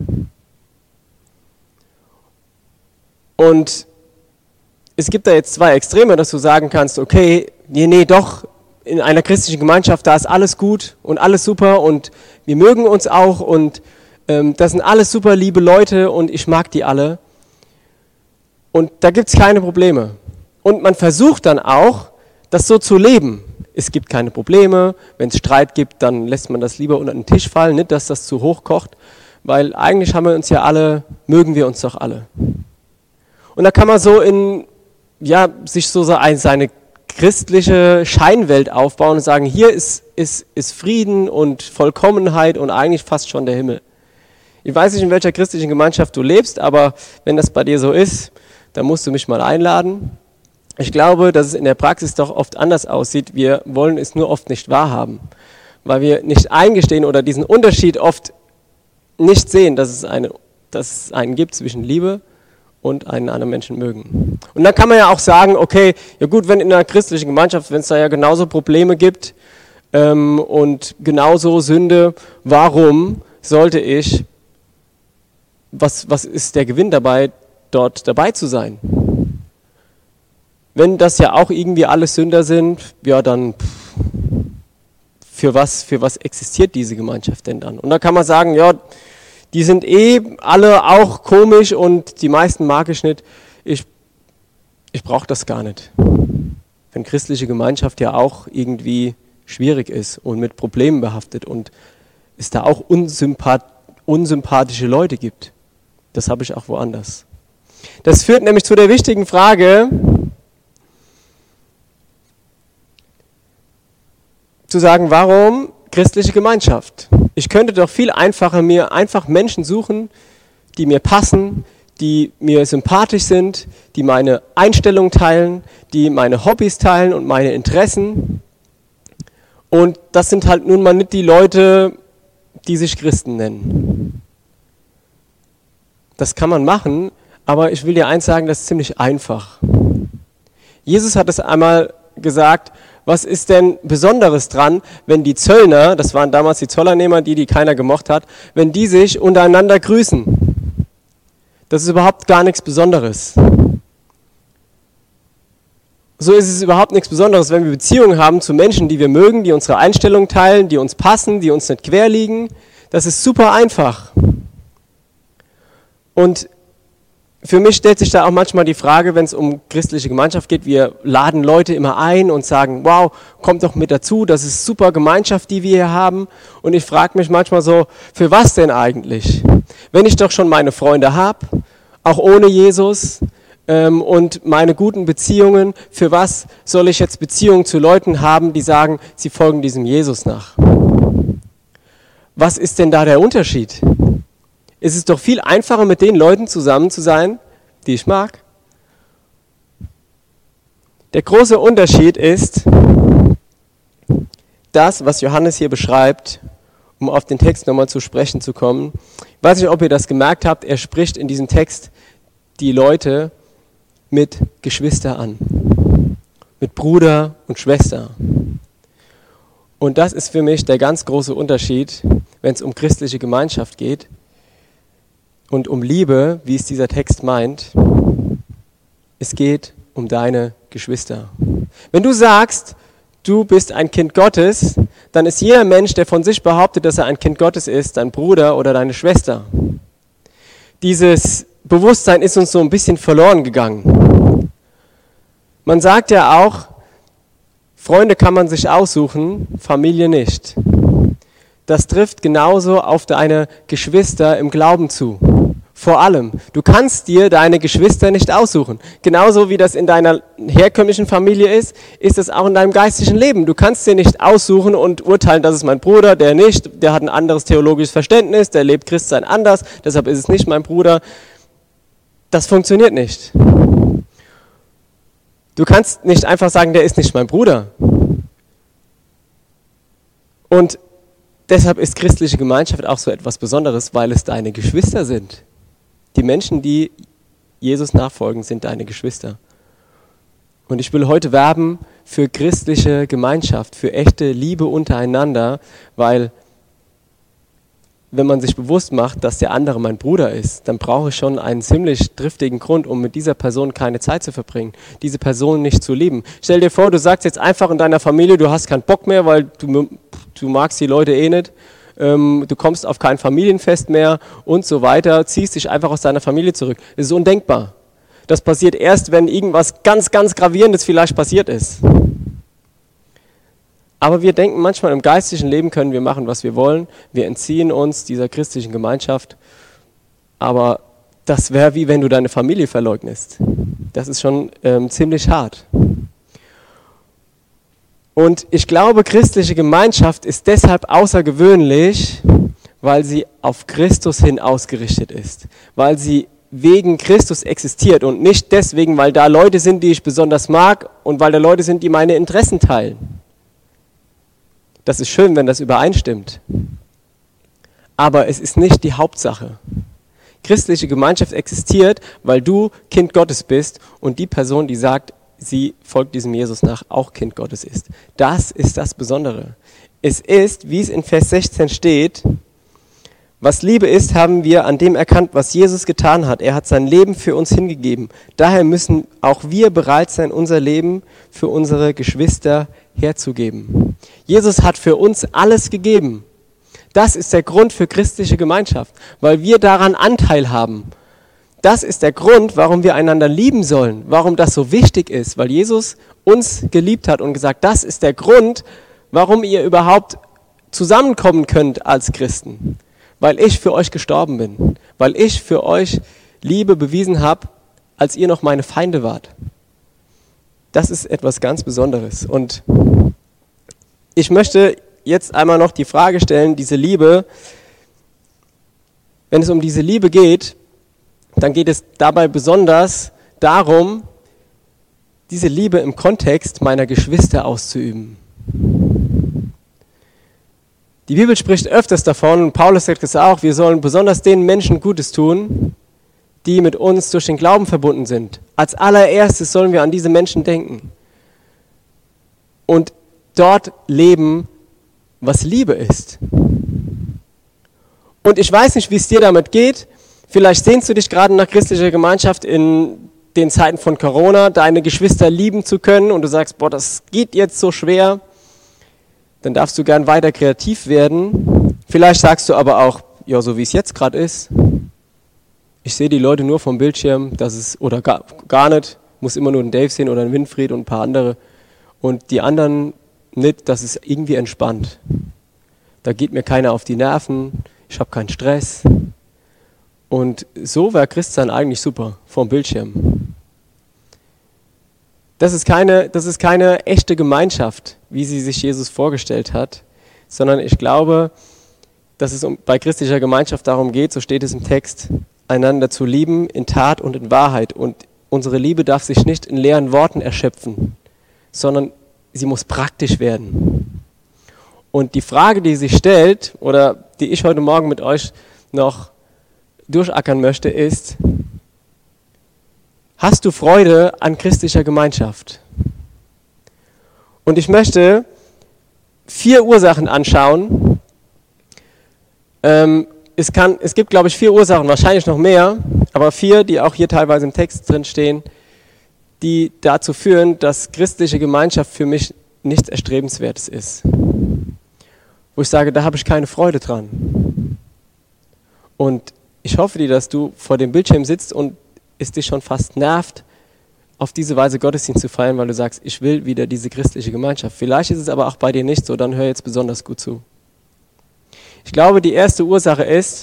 Und es gibt da jetzt zwei Extreme, dass du sagen kannst, okay, nee, doch, in einer christlichen Gemeinschaft, da ist alles gut und alles super und wir mögen uns auch und das sind alles super liebe Leute und ich mag die alle. Und da gibt es keine Probleme. Und man versucht dann auch, das so zu leben. Es gibt keine Probleme, wenn es Streit gibt, dann lässt man das lieber unter den Tisch fallen, nicht, dass das zu hoch kocht, weil eigentlich haben wir uns ja alle, mögen wir uns doch alle. Und da kann man so sich so seine christliche Scheinwelt aufbauen und sagen, hier ist Frieden und Vollkommenheit und eigentlich fast schon der Himmel. Ich weiß nicht, in welcher christlichen Gemeinschaft du lebst, aber wenn das bei dir so ist, dann musst du mich mal einladen. Ich glaube, dass es in der Praxis doch oft anders aussieht. Wir wollen es nur oft nicht wahrhaben, weil wir nicht eingestehen oder diesen Unterschied oft nicht sehen, dass es einen gibt zwischen Liebe und einen anderen Menschen mögen. Und dann kann man ja auch sagen, okay, ja gut, wenn in einer christlichen Gemeinschaft, wenn es da ja genauso Probleme gibt und genauso Sünde, warum sollte ich, was ist der Gewinn dabei, dort dabei zu sein? Wenn das ja auch irgendwie alles Sünder sind, ja dann für was existiert diese Gemeinschaft denn dann? Und da kann man sagen, ja, die sind alle auch komisch und die meisten mag ich nicht. Ich brauche das gar nicht. Wenn christliche Gemeinschaft ja auch irgendwie schwierig ist und mit Problemen behaftet und es da auch unsympathische Leute gibt. Das habe ich auch woanders. Das führt nämlich zu der wichtigen Frage, zu sagen, warum christliche Gemeinschaft? Ich könnte doch viel einfacher mir einfach Menschen suchen, die mir passen, die mir sympathisch sind, die meine Einstellung teilen, die meine Hobbys teilen und meine Interessen. Und das sind halt nun mal nicht die Leute, die sich Christen nennen. Das kann man machen, aber ich will dir eins sagen, das ist ziemlich einfach. Jesus hat es einmal gesagt, was ist denn Besonderes dran, wenn die Zöllner, das waren damals die Zollernehmer, die keiner gemocht hat, wenn die sich untereinander grüßen? Das ist überhaupt gar nichts Besonderes. So ist es überhaupt nichts Besonderes, wenn wir Beziehungen haben zu Menschen, die wir mögen, die unsere Einstellung teilen, die uns passen, die uns nicht quer liegen. Das ist super einfach. Und für mich stellt sich da auch manchmal die Frage, wenn es um christliche Gemeinschaft geht, wir laden Leute immer ein und sagen, wow, kommt doch mit dazu, das ist super Gemeinschaft, die wir hier haben. Und ich frage mich manchmal so, für was denn eigentlich? Wenn ich doch schon meine Freunde habe, auch ohne Jesus, und meine guten Beziehungen, für was soll ich jetzt Beziehungen zu Leuten haben, die sagen, sie folgen diesem Jesus nach? Was ist denn da der Unterschied? Es ist doch viel einfacher, mit den Leuten zusammen zu sein, die ich mag. Der große Unterschied ist das, was Johannes hier beschreibt, um auf den Text nochmal zu sprechen zu kommen. Ich weiß nicht, ob ihr das gemerkt habt, er spricht in diesem Text die Leute mit Geschwister an, mit Bruder und Schwester. Und das ist für mich der ganz große Unterschied, wenn es um christliche Gemeinschaft geht und um Liebe, wie es dieser Text meint. Es geht um deine Geschwister. Wenn du sagst, du bist ein Kind Gottes, dann ist jeder Mensch, der von sich behauptet, dass er ein Kind Gottes ist, dein Bruder oder deine Schwester. Dieses Bewusstsein ist uns so ein bisschen verloren gegangen. Man sagt ja auch, Freunde kann man sich aussuchen, Familie nicht. Das trifft genauso auf deine Geschwister im Glauben zu. Vor allem, du kannst dir deine Geschwister nicht aussuchen. Genauso wie das in deiner herkömmlichen Familie ist, ist es auch in deinem geistlichen Leben. Du kannst dir nicht aussuchen und urteilen, das ist mein Bruder, der nicht, der hat ein anderes theologisches Verständnis, der lebt Christsein anders, deshalb ist es nicht mein Bruder. Das funktioniert nicht. Du kannst nicht einfach sagen, der ist nicht mein Bruder. Und deshalb ist christliche Gemeinschaft auch so etwas Besonderes, weil es deine Geschwister sind. Die Menschen, die Jesus nachfolgen, sind deine Geschwister. Und ich will heute werben für christliche Gemeinschaft, für echte Liebe untereinander, weil wenn man sich bewusst macht, dass der andere mein Bruder ist, dann brauche ich schon einen ziemlich triftigen Grund, um mit dieser Person keine Zeit zu verbringen, diese Person nicht zu lieben. Stell dir vor, du sagst jetzt einfach in deiner Familie, du hast keinen Bock mehr, weil du magst die Leute eh nicht, du kommst auf kein Familienfest mehr und so weiter, ziehst dich einfach aus deiner Familie zurück. Das ist undenkbar. Das passiert erst, wenn irgendwas ganz, ganz Gravierendes vielleicht passiert ist. Aber wir denken manchmal, im geistlichen Leben können wir machen, was wir wollen. Wir entziehen uns dieser christlichen Gemeinschaft. Aber das wäre wie wenn du deine Familie verleugnest. Das ist schon ziemlich hart. Und ich glaube, christliche Gemeinschaft ist deshalb außergewöhnlich, weil sie auf Christus hin ausgerichtet ist. Weil sie wegen Christus existiert und nicht deswegen, weil da Leute sind, die ich besonders mag und weil da Leute sind, die meine Interessen teilen. Das ist schön, wenn das übereinstimmt. Aber es ist nicht die Hauptsache. Christliche Gemeinschaft existiert, weil du Kind Gottes bist und die Person, die sagt, sie folgt diesem Jesus nach, auch Kind Gottes ist. Das ist das Besondere. Es ist, wie es in Vers 16 steht, was Liebe ist, haben wir an dem erkannt, was Jesus getan hat. Er hat sein Leben für uns hingegeben. Daher müssen auch wir bereit sein, unser Leben für unsere Geschwister herzugeben. Jesus hat für uns alles gegeben. Das ist der Grund für christliche Gemeinschaft, weil wir daran Anteil haben. Das ist der Grund, warum wir einander lieben sollen, warum das so wichtig ist, weil Jesus uns geliebt hat und gesagt, das ist der Grund, warum ihr überhaupt zusammenkommen könnt als Christen. Weil ich für euch gestorben bin, weil ich für euch Liebe bewiesen habe, als ihr noch meine Feinde wart. Das ist etwas ganz Besonderes. Und ich möchte jetzt einmal noch die Frage stellen, diese Liebe, wenn es um diese Liebe geht, dann geht es dabei besonders darum, diese Liebe im Kontext meiner Geschwister auszuüben. Die Bibel spricht öfters davon, und Paulus sagt es auch, wir sollen besonders den Menschen Gutes tun, die mit uns durch den Glauben verbunden sind. Als allererstes sollen wir an diese Menschen denken und dort leben, was Liebe ist. Und ich weiß nicht, wie es dir damit geht. Vielleicht sehnst du dich gerade nach christlicher Gemeinschaft in den Zeiten von Corona, deine Geschwister lieben zu können und du sagst, boah, das geht jetzt so schwer. Dann darfst du gern weiter kreativ werden. Vielleicht sagst du aber auch, ja, so wie es jetzt gerade ist, ich sehe die Leute nur vom Bildschirm, oder gar nicht, muss immer nur einen Dave sehen oder einen Winfried und ein paar andere und die anderen nicht, das ist irgendwie entspannt. Da geht mir keiner auf die Nerven, ich habe keinen Stress. Und so wäre Christsein eigentlich super, vom Bildschirm. Das ist keine echte Gemeinschaft, wie sie sich Jesus vorgestellt hat, sondern ich glaube, dass es bei christlicher Gemeinschaft darum geht, so steht es im Text, einander zu lieben in Tat und in Wahrheit. Und unsere Liebe darf sich nicht in leeren Worten erschöpfen, sondern sie muss praktisch werden. Und die Frage, die sich stellt, oder die ich heute Morgen mit euch noch durchackern möchte, ist, hast du Freude an christlicher Gemeinschaft? Und ich möchte 4 Ursachen anschauen. Es gibt, glaube ich, 4 Ursachen, wahrscheinlich noch mehr, aber 4, die auch hier teilweise im Text drin stehen, die dazu führen, dass christliche Gemeinschaft für mich nichts Erstrebenswertes ist. Wo ich sage, da habe ich keine Freude dran. Und ich hoffe dir, dass du vor dem Bildschirm sitzt und es dich schon fast nervt, auf diese Weise Gottesdienst zu feiern, weil du sagst, ich will wieder diese christliche Gemeinschaft. Vielleicht ist es aber auch bei dir nicht so, dann hör jetzt besonders gut zu. Ich glaube, die erste Ursache ist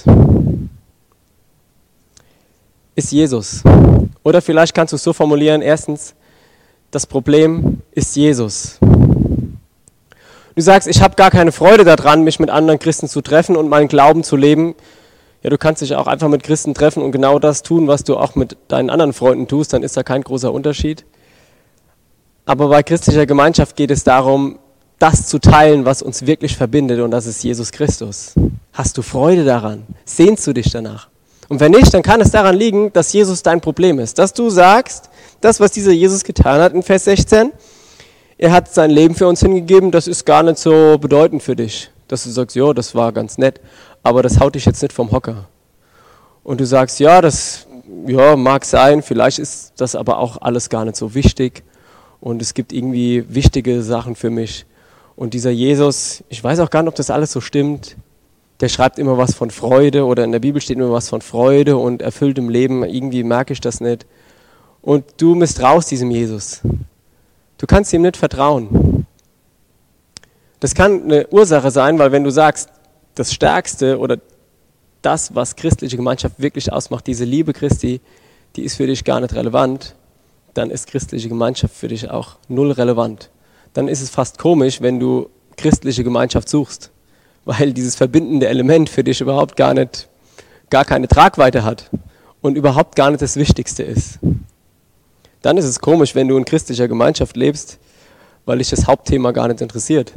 Jesus. Oder vielleicht kannst du es so formulieren, erstens, das Problem ist Jesus. Du sagst, ich habe gar keine Freude daran, mich mit anderen Christen zu treffen und meinen Glauben zu leben. Ja, du kannst dich auch einfach mit Christen treffen und genau das tun, was du auch mit deinen anderen Freunden tust, dann ist da kein großer Unterschied. Aber bei christlicher Gemeinschaft geht es darum, das zu teilen, was uns wirklich verbindet, und das ist Jesus Christus. Hast du Freude daran? Sehnst du dich danach? Und wenn nicht, dann kann es daran liegen, dass Jesus dein Problem ist. Dass du sagst, das, was dieser Jesus getan hat in Vers 16, er hat sein Leben für uns hingegeben, das ist gar nicht so bedeutend für dich. Dass du sagst, ja, das war ganz nett, aber das haut dich jetzt nicht vom Hocker. Und du sagst, ja, das mag sein, vielleicht ist das aber auch alles gar nicht so wichtig und es gibt irgendwie wichtige Sachen für mich. Und dieser Jesus, ich weiß auch gar nicht, ob das alles so stimmt, der schreibt immer was von Freude oder in der Bibel steht immer was von Freude und erfülltem Leben, irgendwie merke ich das nicht. Und du misstraust diesem Jesus. Du kannst ihm nicht vertrauen. Das kann eine Ursache sein, weil wenn du sagst, das Stärkste oder das, was christliche Gemeinschaft wirklich ausmacht, diese Liebe Christi, die ist für dich gar nicht relevant, dann ist christliche Gemeinschaft für dich auch null relevant. Dann ist es fast komisch, wenn du christliche Gemeinschaft suchst, weil dieses verbindende Element für dich überhaupt gar keine Tragweite hat und überhaupt gar nicht das Wichtigste ist. Dann ist es komisch, wenn du in christlicher Gemeinschaft lebst, weil dich das Hauptthema gar nicht interessiert.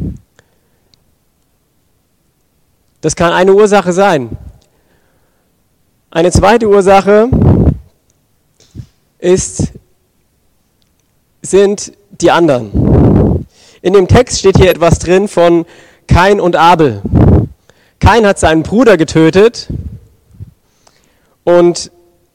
Das kann eine Ursache sein. Eine zweite Ursache sind die anderen. In dem Text steht hier etwas drin von Kain und Abel. Kain hat seinen Bruder getötet und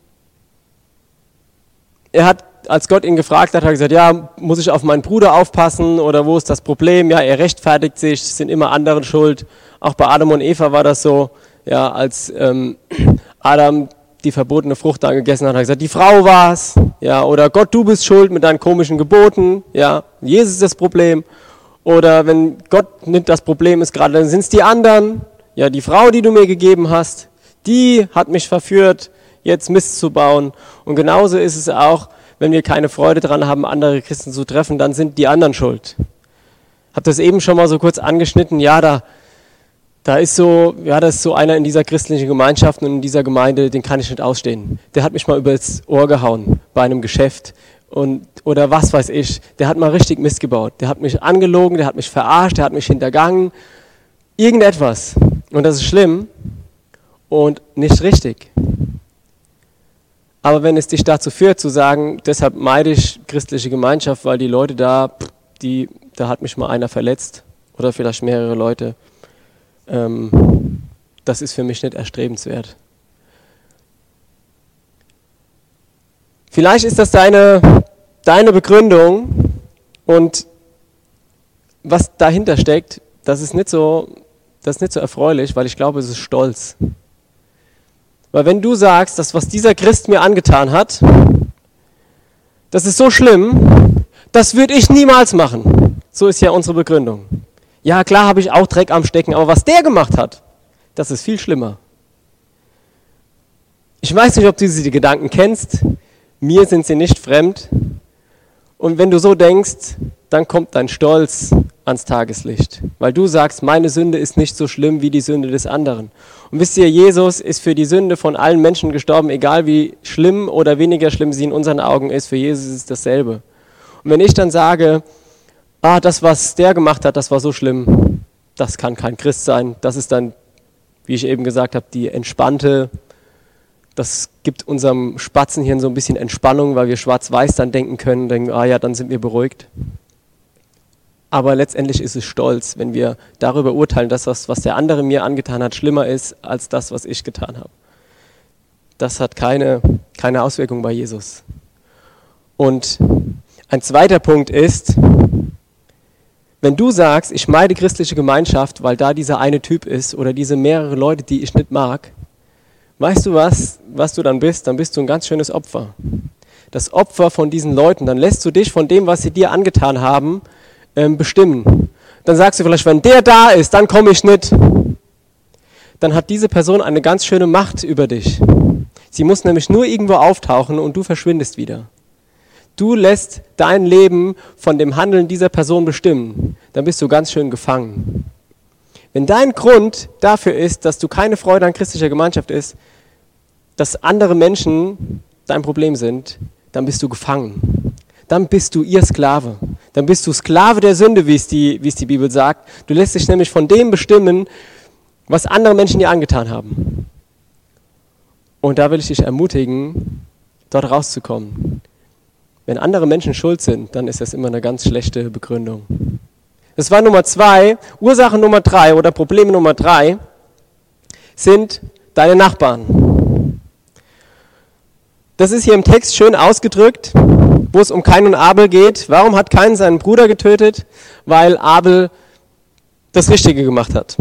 er hat, als Gott ihn gefragt hat, gesagt, ja, muss ich auf meinen Bruder aufpassen oder wo ist das Problem? Ja, er rechtfertigt sich, es sind immer anderen schuld. Auch bei Adam und Eva war das so, ja, als Adam die verbotene Frucht dann gegessen hat er gesagt, die Frau war's, ja, oder Gott, du bist schuld mit deinen komischen Geboten, ja, Jesus ist das Problem. Oder wenn Gott nicht das Problem ist gerade, dann sind es die anderen, ja, die Frau, die du mir gegeben hast, die hat mich verführt, jetzt Mist zu bauen. Und genauso ist es auch, wenn wir keine Freude daran haben, andere Christen zu treffen, dann sind die anderen schuld. Habe das eben schon mal so kurz angeschnitten. Ja, das ist so einer in dieser christlichen Gemeinschaft und in dieser Gemeinde, den kann ich nicht ausstehen. Der hat mich mal übers Ohr gehauen bei einem Geschäft oder was weiß ich. Der hat mal richtig Mist gebaut. Der hat mich angelogen, der hat mich verarscht, der hat mich hintergangen. Irgendetwas. Und das ist schlimm und nicht richtig. Aber wenn es dich dazu führt, zu sagen, deshalb meide ich christliche Gemeinschaft, weil die Leute da hat mich mal einer verletzt oder vielleicht mehrere Leute, das ist für mich nicht erstrebenswert. Vielleicht ist das deine Begründung und was dahinter steckt, das ist nicht so erfreulich, weil ich glaube, es ist Stolz. Weil wenn du sagst, das, was dieser Christ mir angetan hat, das ist so schlimm, das würde ich niemals machen. So ist ja unsere Begründung. Ja, klar habe ich auch Dreck am Stecken, aber was der gemacht hat, das ist viel schlimmer. Ich weiß nicht, ob du diese Gedanken kennst. Mir sind sie nicht fremd. Und wenn du so denkst, dann kommt dein Stolz ans Tageslicht. Weil du sagst, meine Sünde ist nicht so schlimm wie die Sünde des anderen. Und wisst ihr, Jesus ist für die Sünde von allen Menschen gestorben, egal wie schlimm oder weniger schlimm sie in unseren Augen ist. Für Jesus ist dasselbe. Und wenn ich dann sage, das, was der gemacht hat, das war so schlimm, das kann kein Christ sein. Das ist dann, wie ich eben gesagt habe, die entspannte, das gibt unserem Spatzenhirn so ein bisschen Entspannung, weil wir schwarz-weiß dann denken können, dann sind wir beruhigt. Aber letztendlich ist es Stolz, wenn wir darüber urteilen, dass das, was der andere mir angetan hat, schlimmer ist als das, was ich getan habe. Das hat keine Auswirkung bei Jesus. Und ein zweiter Punkt ist, wenn du sagst, ich meide christliche Gemeinschaft, weil da dieser eine Typ ist oder diese mehrere Leute, die ich nicht mag, weißt du was du dann bist? Dann bist du ein ganz schönes Opfer. Das Opfer von diesen Leuten, dann lässt du dich von dem, was sie dir angetan haben, bestimmen. Dann sagst du vielleicht, wenn der da ist, dann komme ich nicht. Dann hat diese Person eine ganz schöne Macht über dich. Sie muss nämlich nur irgendwo auftauchen und du verschwindest wieder. Du lässt dein Leben von dem Handeln dieser Person bestimmen. Dann bist du ganz schön gefangen. Wenn dein Grund dafür ist, dass du keine Freude an christlicher Gemeinschaft ist, dass andere Menschen dein Problem sind, dann bist du gefangen. Dann bist du ihr Sklave. Dann bist du Sklave der Sünde, wie es die Bibel sagt. Du lässt dich nämlich von dem bestimmen, was andere Menschen dir angetan haben. Und da will ich dich ermutigen, dort rauszukommen. Wenn andere Menschen schuld sind, dann ist das immer eine ganz schlechte Begründung. Das war Nummer 2. Ursache Nummer 3 oder Problem Nummer 3 sind deine Nachbarn. Das ist hier im Text schön ausgedrückt, wo es um Kain und Abel geht. Warum hat Kain seinen Bruder getötet? Weil Abel das Richtige gemacht hat,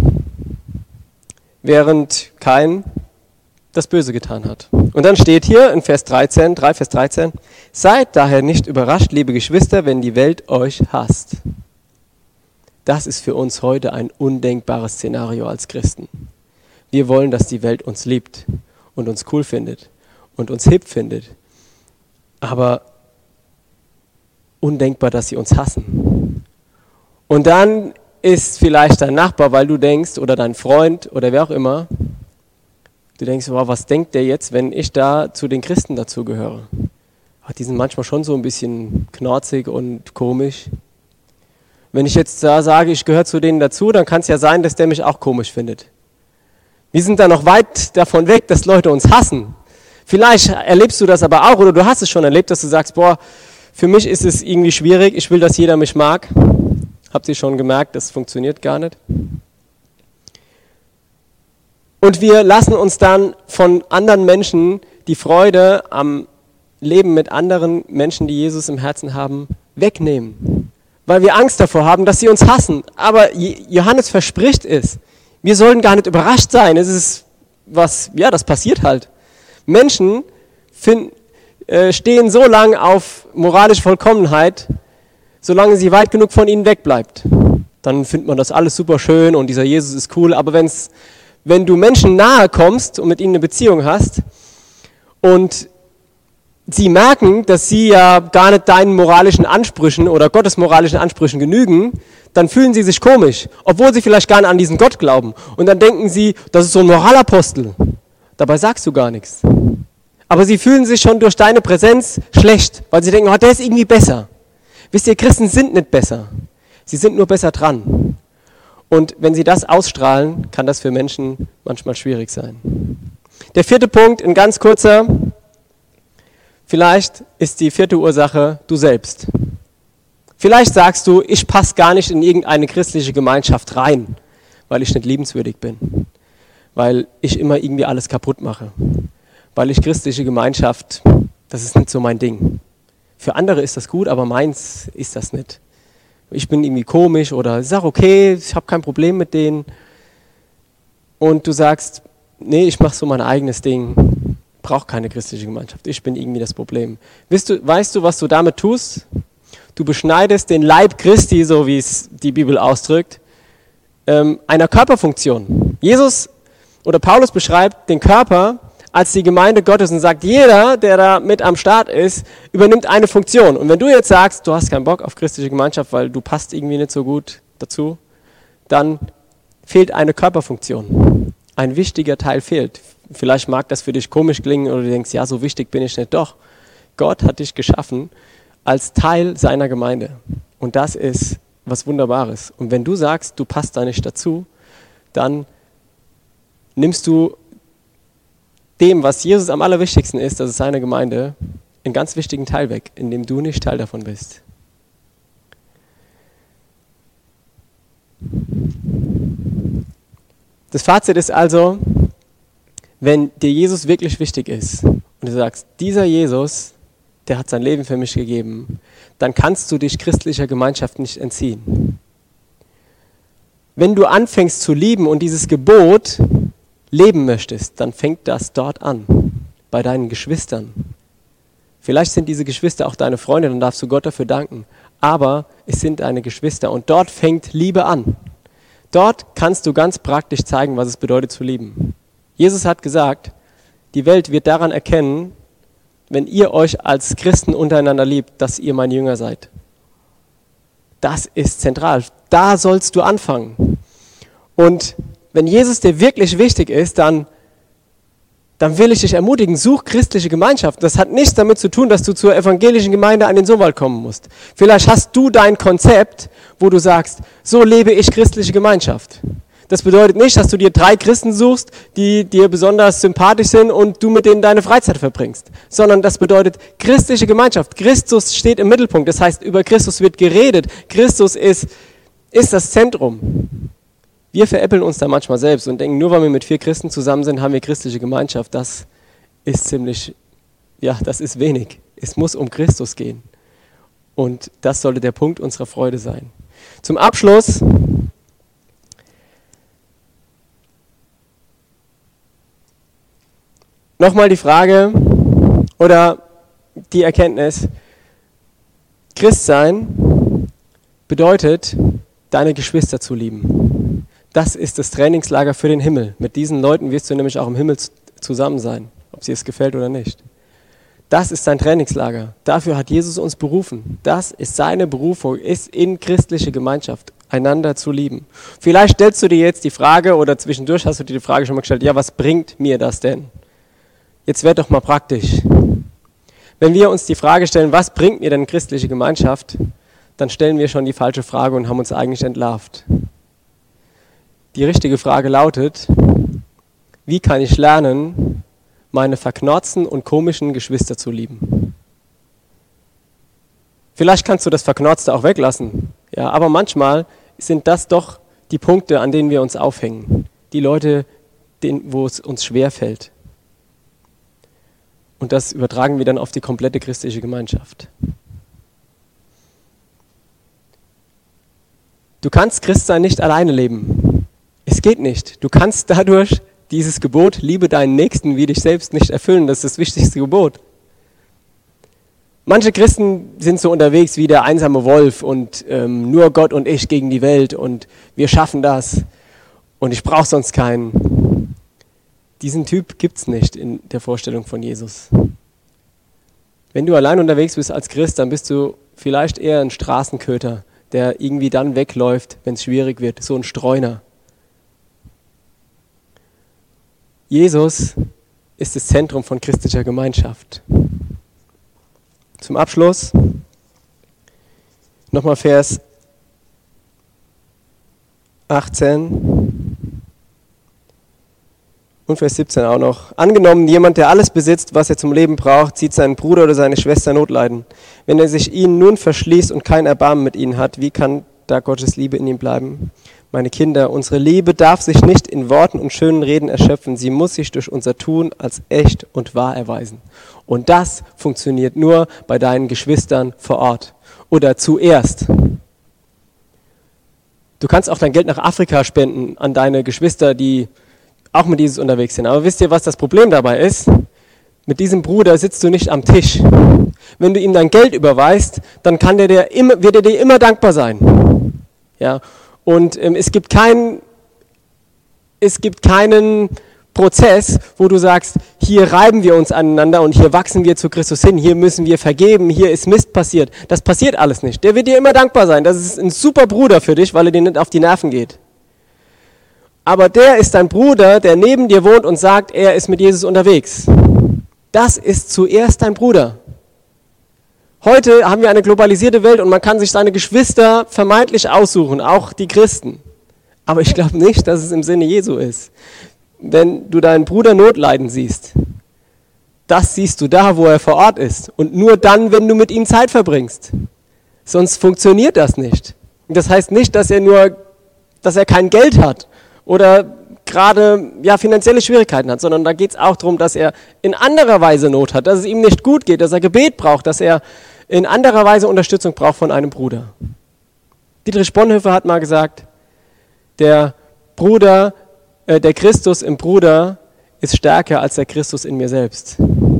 während Kain das Böse getan hat. Und dann steht hier in Vers 13, seid daher nicht überrascht, liebe Geschwister, wenn die Welt euch hasst. Das ist für uns heute ein undenkbares Szenario als Christen. Wir wollen, dass die Welt uns liebt und uns cool findet und uns hip findet. Aber undenkbar, dass sie uns hassen. Und dann ist vielleicht dein Nachbar, weil du denkst, oder dein Freund oder wer auch immer, du denkst, wow, was denkt der jetzt, wenn ich da zu den Christen dazugehöre? Die sind manchmal schon so ein bisschen knorzig und komisch. Wenn ich jetzt da sage, ich gehöre zu denen dazu, dann kann es ja sein, dass der mich auch komisch findet. Wir sind da noch weit davon weg, dass Leute uns hassen. Vielleicht erlebst du das aber auch oder du hast es schon erlebt, dass du sagst, für mich ist es irgendwie schwierig, ich will, dass jeder mich mag. Habt ihr schon gemerkt, das funktioniert gar nicht. Und wir lassen uns dann von anderen Menschen die Freude am Leben mit anderen Menschen, die Jesus im Herzen haben, wegnehmen. Weil wir Angst davor haben, dass sie uns hassen. Aber Johannes verspricht es. Wir sollen gar nicht überrascht sein. Es ist das passiert halt. Menschen stehen so lange auf moralische Vollkommenheit, solange sie weit genug von ihnen wegbleibt. Dann findet man das alles super schön und dieser Jesus ist cool. Aber wenn du Menschen nahe kommst und mit ihnen eine Beziehung hast und sie merken, dass sie ja gar nicht deinen moralischen Ansprüchen oder Gottes moralischen Ansprüchen genügen, dann fühlen sie sich komisch, obwohl sie vielleicht gar nicht an diesen Gott glauben. Und dann denken sie, das ist so ein Moralapostel. Dabei sagst du gar nichts. Aber sie fühlen sich schon durch deine Präsenz schlecht, weil sie denken, oh, der ist irgendwie besser. Wisst ihr, Christen sind nicht besser. Sie sind nur besser dran. Und wenn sie das ausstrahlen, kann das für Menschen manchmal schwierig sein. Der vierte Punkt, ein ganz kurzer. Vielleicht ist die vierte Ursache du selbst. Vielleicht sagst du, ich passe gar nicht in irgendeine christliche Gemeinschaft rein, weil ich nicht liebenswürdig bin, weil ich immer irgendwie alles kaputt mache, weil ich christliche Gemeinschaft, das ist nicht so mein Ding. Für andere ist das gut, aber meins ist das nicht. Ich bin irgendwie komisch oder sag okay, ich habe kein Problem mit denen. Und du sagst, nee, ich mache so mein eigenes Ding, brauche keine christliche Gemeinschaft, ich bin irgendwie das Problem. Weißt du, was du damit tust? Du beschneidest den Leib Christi, so wie es die Bibel ausdrückt, einer Körperfunktion. Jesus oder Paulus beschreibt den Körper als die Gemeinde Gottes und sagt, jeder, der da mit am Start ist, übernimmt eine Funktion. Und wenn du jetzt sagst, du hast keinen Bock auf christliche Gemeinschaft, weil du passt irgendwie nicht so gut dazu, dann fehlt eine Körperfunktion. Ein wichtiger Teil fehlt. Vielleicht mag das für dich komisch klingen oder du denkst, ja, so wichtig bin ich nicht. Doch, Gott hat dich geschaffen als Teil seiner Gemeinde. Und das ist was Wunderbares. Und wenn du sagst, du passt da nicht dazu, dann nimmst du dem, was Jesus am allerwichtigsten ist, das ist seine Gemeinde, einen ganz wichtigen Teil weg, indem du nicht Teil davon bist. Das Fazit ist also, wenn dir Jesus wirklich wichtig ist und du sagst, dieser Jesus, der hat sein Leben für mich gegeben, dann kannst du dich christlicher Gemeinschaft nicht entziehen. Wenn du anfängst zu lieben und dieses Gebot leben möchtest, dann fängt das dort an, bei deinen Geschwistern. Vielleicht sind diese Geschwister auch deine Freunde, dann darfst du Gott dafür danken. Aber es sind deine Geschwister und dort fängt Liebe an. Dort kannst du ganz praktisch zeigen, was es bedeutet zu lieben. Jesus hat gesagt, die Welt wird daran erkennen, wenn ihr euch als Christen untereinander liebt, dass ihr meine Jünger seid. Das ist zentral. Da sollst du anfangen. Und wenn Jesus dir wirklich wichtig ist, dann will ich dich ermutigen, such christliche Gemeinschaft. Das hat nichts damit zu tun, dass du zur evangelischen Gemeinde an den Sohnwald kommen musst. Vielleicht hast du dein Konzept, wo du sagst, so lebe ich christliche Gemeinschaft. Das bedeutet nicht, dass du dir 3 Christen suchst, die dir besonders sympathisch sind und du mit denen deine Freizeit verbringst. Sondern das bedeutet christliche Gemeinschaft. Christus steht im Mittelpunkt. Das heißt, über Christus wird geredet. Christus ist das Zentrum. Wir veräppeln uns da manchmal selbst und denken, nur weil wir mit 4 Christen zusammen sind, haben wir christliche Gemeinschaft. Das ist das ist wenig. Es muss um Christus gehen. Und das sollte der Punkt unserer Freude sein. Zum Abschluss nochmal die Frage oder die Erkenntnis, Christsein bedeutet, deine Geschwister zu lieben. Das ist das Trainingslager für den Himmel. Mit diesen Leuten wirst du nämlich auch im Himmel zusammen sein, ob sie es gefällt oder nicht. Das ist dein Trainingslager. Dafür hat Jesus uns berufen. Das ist seine Berufung, ist in christliche Gemeinschaft, einander zu lieben. Vielleicht stellst du dir jetzt die Frage oder zwischendurch hast du dir die Frage schon mal gestellt, ja, was bringt mir das denn? Jetzt werd doch mal praktisch. Wenn wir uns die Frage stellen, was bringt mir denn christliche Gemeinschaft, dann stellen wir schon die falsche Frage und haben uns eigentlich entlarvt. Die richtige Frage lautet, wie kann ich lernen, meine verknorzten und komischen Geschwister zu lieben? Vielleicht kannst du das Verknorzte auch weglassen, ja, aber manchmal sind das doch die Punkte, an denen wir uns aufhängen. Die Leute, wo es uns schwerfällt. Und das übertragen wir dann auf die komplette christliche Gemeinschaft. Du kannst Christsein nicht alleine leben. Es geht nicht. Du kannst dadurch dieses Gebot, liebe deinen Nächsten wie dich selbst, nicht erfüllen. Das ist das wichtigste Gebot. Manche Christen sind so unterwegs wie der einsame Wolf und nur Gott und ich gegen die Welt und wir schaffen das und ich brauche sonst keinen. Diesen Typ gibt es nicht in der Vorstellung von Jesus. Wenn du allein unterwegs bist als Christ, dann bist du vielleicht eher ein Straßenköter, der irgendwie dann wegläuft, wenn es schwierig wird, so ein Streuner. Jesus ist das Zentrum von christlicher Gemeinschaft. Zum Abschluss nochmal Vers 18 und Vers 17 auch noch. Angenommen, jemand, der alles besitzt, was er zum Leben braucht, sieht seinen Bruder oder seine Schwester Not leiden. Wenn er sich ihnen nun verschließt und kein Erbarmen mit ihnen hat, wie kann da Gottes Liebe in ihm bleiben? Meine Kinder, unsere Liebe darf sich nicht in Worten und schönen Reden erschöpfen. Sie muss sich durch unser Tun als echt und wahr erweisen. Und das funktioniert nur bei deinen Geschwistern vor Ort. Oder zuerst. Du kannst auch dein Geld nach Afrika spenden an deine Geschwister, die auch mit Jesus unterwegs sind. Aber wisst ihr, was das Problem dabei ist? Mit diesem Bruder sitzt du nicht am Tisch. Wenn du ihm dein Geld überweist, dann wird er dir immer dankbar sein. Ja. Und es gibt keinen Prozess, wo du sagst, hier reiben wir uns aneinander und hier wachsen wir zu Christus hin, hier müssen wir vergeben, hier ist Mist passiert. Das passiert alles nicht. Der wird dir immer dankbar sein. Das ist ein super Bruder für dich, weil er dir nicht auf die Nerven geht. Aber der ist dein Bruder, der neben dir wohnt und sagt, er ist mit Jesus unterwegs. Das ist zuerst dein Bruder. Heute haben wir eine globalisierte Welt und man kann sich seine Geschwister vermeintlich aussuchen, auch die Christen. Aber ich glaube nicht, dass es im Sinne Jesu ist. Wenn du deinen Bruder Not leiden siehst, das siehst du da, wo er vor Ort ist. Und nur dann, wenn du mit ihm Zeit verbringst. Sonst funktioniert das nicht. Das heißt nicht, dass er kein Geld hat oder gerade finanzielle Schwierigkeiten hat, sondern da geht es auch darum, dass er in anderer Weise Not hat, dass es ihm nicht gut geht, dass er Gebet braucht, dass er in anderer Weise Unterstützung braucht von einem Bruder. Dietrich Bonhoeffer hat mal gesagt, der Christus im Bruder ist stärker als der Christus in mir selbst.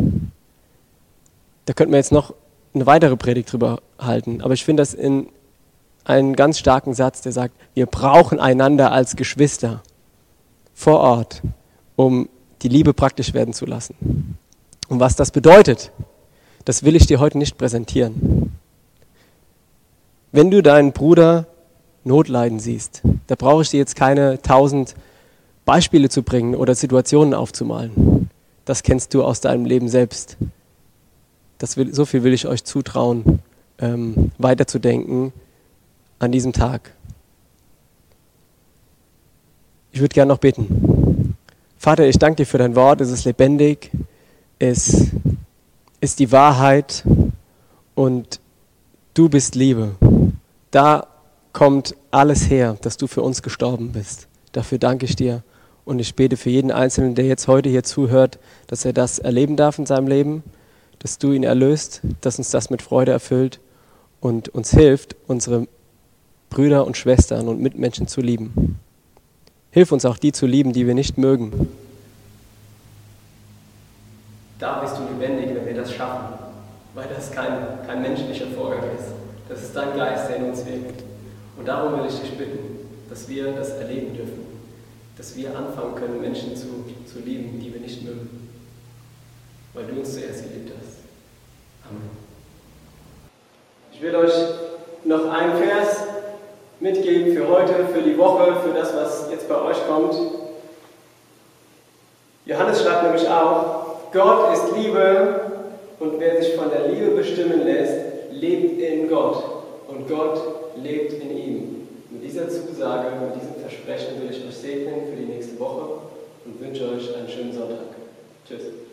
Da könnten wir jetzt noch eine weitere Predigt drüber halten, aber ich finde das in einen ganz starken Satz, der sagt, wir brauchen einander als Geschwister vor Ort, um die Liebe praktisch werden zu lassen. Und was das bedeutet, das will ich dir heute nicht präsentieren. Wenn du deinen Bruder Not leiden siehst, da brauche ich dir jetzt keine 1000 Beispiele zu bringen oder Situationen aufzumalen. Das kennst du aus deinem Leben selbst. So viel will ich euch zutrauen, weiterzudenken an diesem Tag. Ich würde gerne noch beten. Vater, ich danke dir für dein Wort. Es ist lebendig, es ist die Wahrheit und du bist Liebe. Da kommt alles her, dass du für uns gestorben bist. Dafür danke ich dir und ich bete für jeden Einzelnen, der jetzt heute hier zuhört, dass er das erleben darf in seinem Leben, dass du ihn erlöst, dass uns das mit Freude erfüllt und uns hilft, unsere Brüder und Schwestern und Mitmenschen zu lieben. Hilf uns auch die zu lieben, die wir nicht mögen. Da bist du lebendig, wenn wir das schaffen, weil das kein menschlicher Vorgang ist. Das ist dein Geist, der in uns wirkt. Und darum will ich dich bitten, dass wir das erleben dürfen, dass wir anfangen können, Menschen zu lieben, die wir nicht mögen, weil du uns zuerst geliebt hast. Amen. Ich will euch noch einen Vers mitgeben für heute, für die Woche, für das, was jetzt bei euch kommt. Johannes schreibt nämlich auch, Gott ist Liebe und wer sich von der Liebe bestimmen lässt, lebt in Gott und Gott lebt in ihm. Mit dieser Zusage, mit diesem Versprechen will ich euch segnen für die nächste Woche und wünsche euch einen schönen Sonntag. Tschüss.